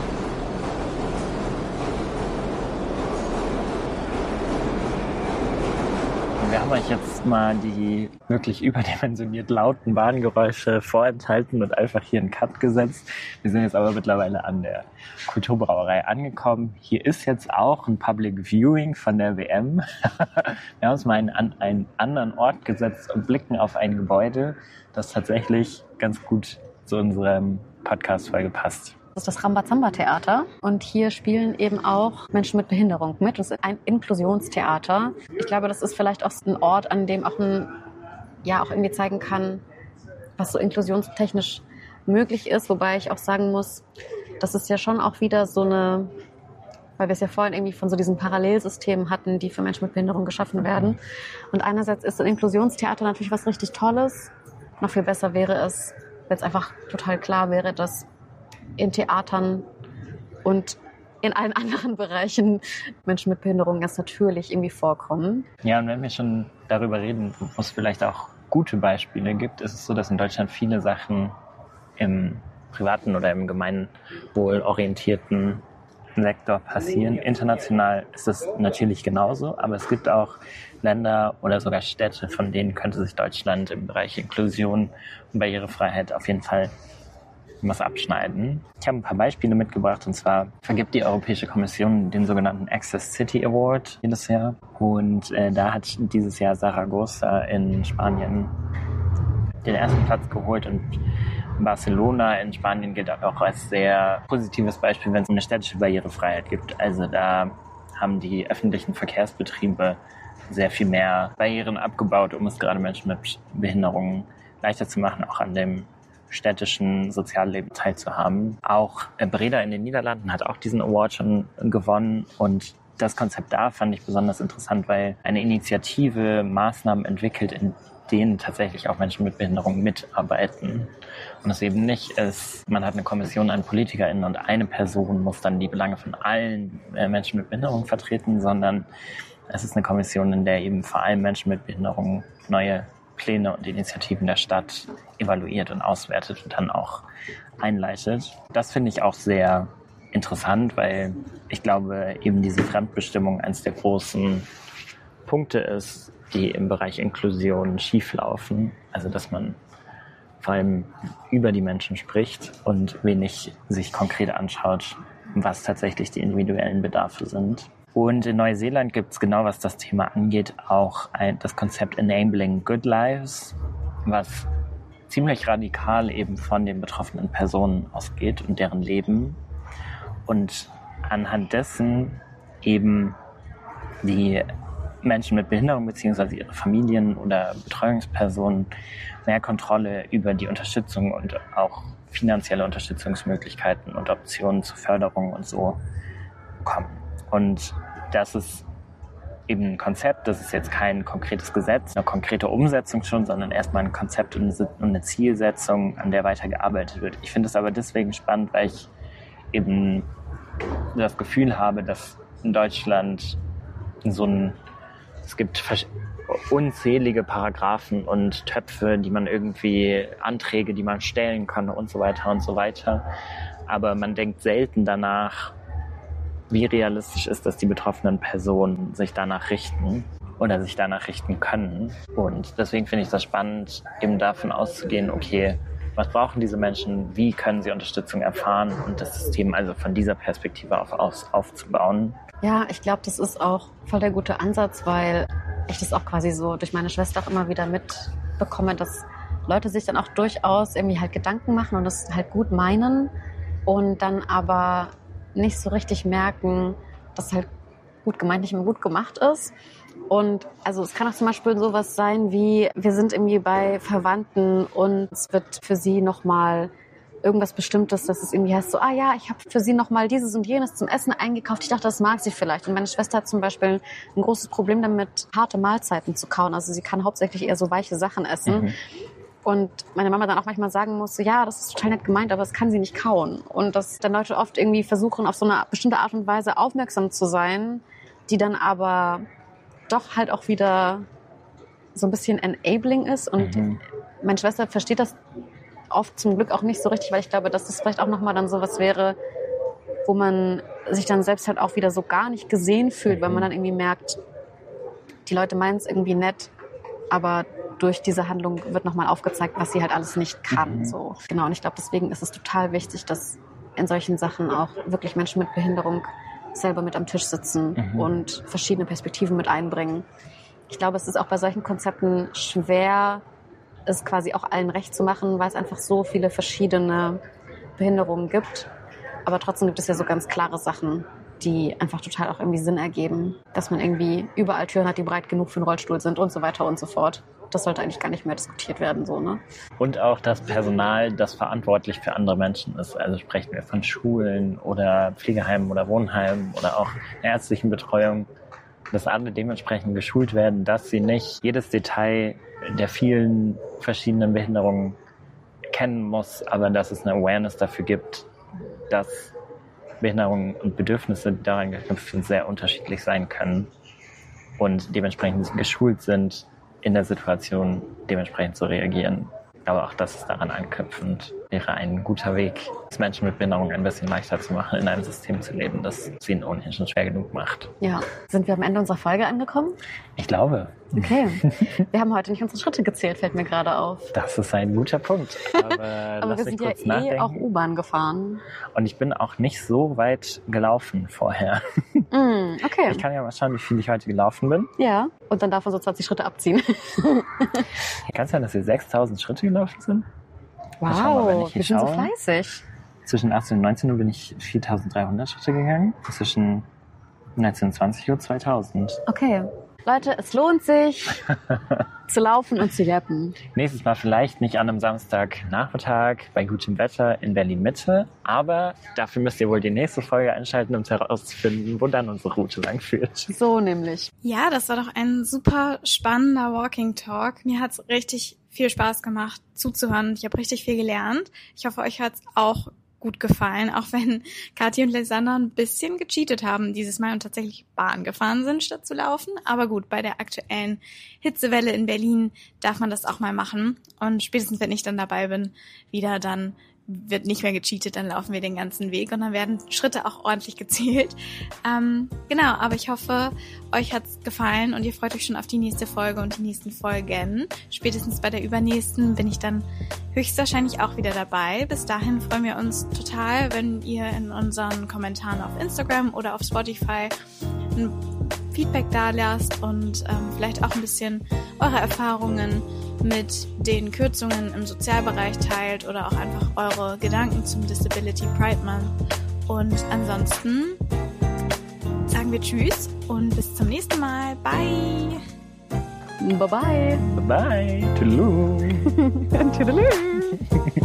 Wir haben euch jetzt mal die wirklich überdimensioniert lauten Bahngeräusche vorenthalten und einfach hier einen Cut gesetzt. Wir sind jetzt aber mittlerweile an der Kulturbrauerei angekommen. Hier ist jetzt auch ein Public Viewing von der W M. Wir haben uns mal an einen anderen Ort gesetzt und blicken auf ein Gebäude, das tatsächlich ganz gut zu unserem Podcast-Folge passt. Das ist das Rambazamba-Theater und hier spielen eben auch Menschen mit Behinderung mit. Das ist ein Inklusionstheater. Ich glaube, das ist vielleicht auch ein Ort, an dem auch ein, ja, auch irgendwie zeigen kann, was so inklusionstechnisch möglich ist. Wobei ich auch sagen muss, das ist ja schon auch wieder so eine, weil wir es ja vorhin irgendwie von so diesen Parallelsystemen hatten, die für Menschen mit Behinderung geschaffen werden. Und einerseits ist ein Inklusionstheater natürlich was richtig Tolles. Noch viel besser wäre es, wenn es einfach total klar wäre, dass in Theatern und in allen anderen Bereichen Menschen mit Behinderung ganz natürlich irgendwie vorkommen. Ja, und wenn wir schon darüber reden, wo es vielleicht auch gute Beispiele gibt, ist es so, dass in Deutschland viele Sachen im privaten oder im gemeinwohlorientierten Sektor passieren. International ist es natürlich genauso, aber es gibt auch Länder oder sogar Städte, von denen könnte sich Deutschland im Bereich Inklusion und Barrierefreiheit auf jeden Fall was abschneiden. Ich habe ein paar Beispiele mitgebracht, und zwar vergibt die Europäische Kommission den sogenannten Access City Award jedes Jahr. Und äh, da hat dieses Jahr Zaragoza in Spanien den ersten Platz geholt, und Barcelona in Spanien gilt auch als sehr positives Beispiel, wenn es um eine städtische Barrierefreiheit gibt. Also da haben die öffentlichen Verkehrsbetriebe sehr viel mehr Barrieren abgebaut, um es gerade Menschen mit Behinderungen leichter zu machen, auch an dem städtischen Sozialleben teilzuhaben. Auch Breda in den Niederlanden hat auch diesen Award schon gewonnen, und das Konzept da fand ich besonders interessant, weil eine Initiative Maßnahmen entwickelt, in denen tatsächlich auch Menschen mit Behinderung mitarbeiten. Und es eben nicht ist, man hat eine Kommission an PolitikerInnen und eine Person muss dann die Belange von allen Menschen mit Behinderung vertreten, sondern es ist eine Kommission, in der eben vor allem Menschen mit Behinderung neue Pläne und Initiativen der Stadt evaluiert und auswertet und dann auch einleitet. Das finde ich auch sehr interessant, weil ich glaube, eben diese Fremdbestimmung eines der großen Punkte ist, die im Bereich Inklusion schieflaufen. Also dass man vor allem über die Menschen spricht und wenig sich konkret anschaut, was tatsächlich die individuellen Bedarfe sind. Und in Neuseeland gibt es genau, was das Thema angeht, auch ein, das Konzept Enabling Good Lives, was ziemlich radikal eben von den betroffenen Personen ausgeht und deren Leben. Und anhand dessen eben die Menschen mit Behinderung bzw. ihre Familien oder Betreuungspersonen mehr Kontrolle über die Unterstützung und auch finanzielle Unterstützungsmöglichkeiten und Optionen zur Förderung und so bekommen. Und das ist eben ein Konzept, das ist jetzt kein konkretes Gesetz, eine konkrete Umsetzung schon, sondern erstmal ein Konzept und eine Zielsetzung, an der weitergearbeitet wird. Ich finde es aber deswegen spannend, weil ich eben das Gefühl habe, dass in Deutschland so ein, es gibt unzählige Paragraphen und Töpfe, die man irgendwie, Anträge, die man stellen kann und so weiter und so weiter. Aber man denkt selten danach, wie realistisch ist, dass die betroffenen Personen sich danach richten oder sich danach richten können. Und deswegen finde ich das spannend, eben davon auszugehen, okay, was brauchen diese Menschen, wie können sie Unterstützung erfahren und das System also von dieser Perspektive auf, auf, aufzubauen. Ja, ich glaube, das ist auch voll der gute Ansatz, weil ich das auch quasi so durch meine Schwester auch immer wieder mitbekomme, dass Leute sich dann auch durchaus irgendwie halt Gedanken machen und das halt gut meinen und dann aber nicht so richtig merken, dass halt gut gemeint nicht mehr gut gemacht ist. Und also es kann auch zum Beispiel sowas sein wie, wir sind irgendwie bei Verwandten und es wird für sie nochmal irgendwas Bestimmtes, dass es irgendwie heißt so, ah ja, ich habe für sie nochmal dieses und jenes zum Essen eingekauft. Ich dachte, das mag sie vielleicht. Und meine Schwester hat zum Beispiel ein großes Problem damit, harte Mahlzeiten zu kauen. Also sie kann hauptsächlich eher so weiche Sachen essen. Mhm. Und meine Mama dann auch manchmal sagen muss, ja, das ist total nett gemeint, aber das kann sie nicht kauen. Und dass dann Leute oft irgendwie versuchen, auf so eine bestimmte Art und Weise aufmerksam zu sein, die dann aber doch halt auch wieder so ein bisschen enabling ist. Und mhm. meine Schwester versteht das oft zum Glück auch nicht so richtig, weil ich glaube, dass das vielleicht auch nochmal dann sowas wäre, wo man sich dann selbst halt auch wieder so gar nicht gesehen fühlt, mhm. weil man dann irgendwie merkt, die Leute meinen es irgendwie nett, aber durch diese Handlung wird nochmal aufgezeigt, was sie halt alles nicht kann. Mhm. So. Genau, und ich glaube, deswegen ist es total wichtig, dass in solchen Sachen auch wirklich Menschen mit Behinderung selber mit am Tisch sitzen mhm. und verschiedene Perspektiven mit einbringen. Ich glaube, es ist auch bei solchen Konzepten schwer, es quasi auch allen recht zu machen, weil es einfach so viele verschiedene Behinderungen gibt. Aber trotzdem gibt es ja so ganz klare Sachen, die einfach total auch irgendwie Sinn ergeben. Dass man irgendwie überall Türen hat, die breit genug für einen Rollstuhl sind und so weiter und so fort. Das sollte eigentlich gar nicht mehr diskutiert werden, so, ne? Und auch das Personal, das verantwortlich für andere Menschen ist. Also sprechen wir von Schulen oder Pflegeheimen oder Wohnheimen oder auch ärztlichen Betreuung, dass alle dementsprechend geschult werden, dass sie nicht jedes Detail der vielen verschiedenen Behinderungen kennen muss, aber dass es eine Awareness dafür gibt, dass Behinderungen und Bedürfnisse, die daran geknüpft sind, sehr unterschiedlich sein können und dementsprechend geschult sind, in der Situation dementsprechend zu reagieren. Aber auch das ist daran anknüpfend. wäre ein guter Weg, es Menschen mit Behinderung ein bisschen leichter zu machen, in einem System zu leben, das es ihnen ohnehin schon schwer genug macht. Ja. Sind wir am Ende unserer Folge angekommen? Ich glaube. Okay. Wir haben heute nicht unsere Schritte gezählt, fällt mir gerade auf. Das ist ein guter Punkt. Aber, Aber wir sind ja eh nachdenken. Auch U-Bahn gefahren. Und ich bin auch nicht so weit gelaufen vorher. Mm, okay. Ich kann ja mal schauen, wie viel ich heute gelaufen bin. Ja, und dann darf man so zwanzig Schritte abziehen. Kann es sein, dass wir sechstausend Schritte gelaufen sind? Wow, mal, wir sind so fleißig. Zwischen achtzehn und neunzehn Uhr bin ich viertausenddreihundert Schritte gegangen. Zwischen neunzehn und zwanzig Uhr zweitausend. Okay. Leute, es lohnt sich zu laufen und zu jappen. Nächstes Mal vielleicht nicht an einem Samstagnachmittag bei gutem Wetter in Berlin-Mitte, aber dafür müsst ihr wohl die nächste Folge einschalten, um herauszufinden, wo dann unsere Route lang führt. So nämlich. Ja, das war doch ein super spannender Walking Talk. Mir hat's richtig viel Spaß gemacht zuzuhören. Ich habe richtig viel gelernt. Ich hoffe, euch hat's auch gut gefallen, auch wenn Kathi und Lysander ein bisschen gecheatet haben dieses Mal und tatsächlich Bahn gefahren sind, statt zu laufen. Aber gut, bei der aktuellen Hitzewelle in Berlin darf man das auch mal machen. Und spätestens, wenn ich dann dabei bin, wieder, dann wird nicht mehr gecheatet, dann laufen wir den ganzen Weg und dann werden Schritte auch ordentlich gezählt. Ähm, genau, aber ich hoffe, euch hat's gefallen und ihr freut euch schon auf die nächste Folge und die nächsten Folgen. Spätestens bei der übernächsten bin ich dann höchstwahrscheinlich auch wieder dabei. Bis dahin freuen wir uns total, wenn ihr in unseren Kommentaren auf Instagram oder auf Spotify ein Feedback da lasst und ähm, vielleicht auch ein bisschen eure Erfahrungen mit den Kürzungen im Sozialbereich teilt oder auch einfach eure Gedanken zum Disability Pride Month. Und ansonsten sagen wir Tschüss und bis zum nächsten Mal. Bye! Bye-bye! Bye-bye! Toodaloo! Toodaloo!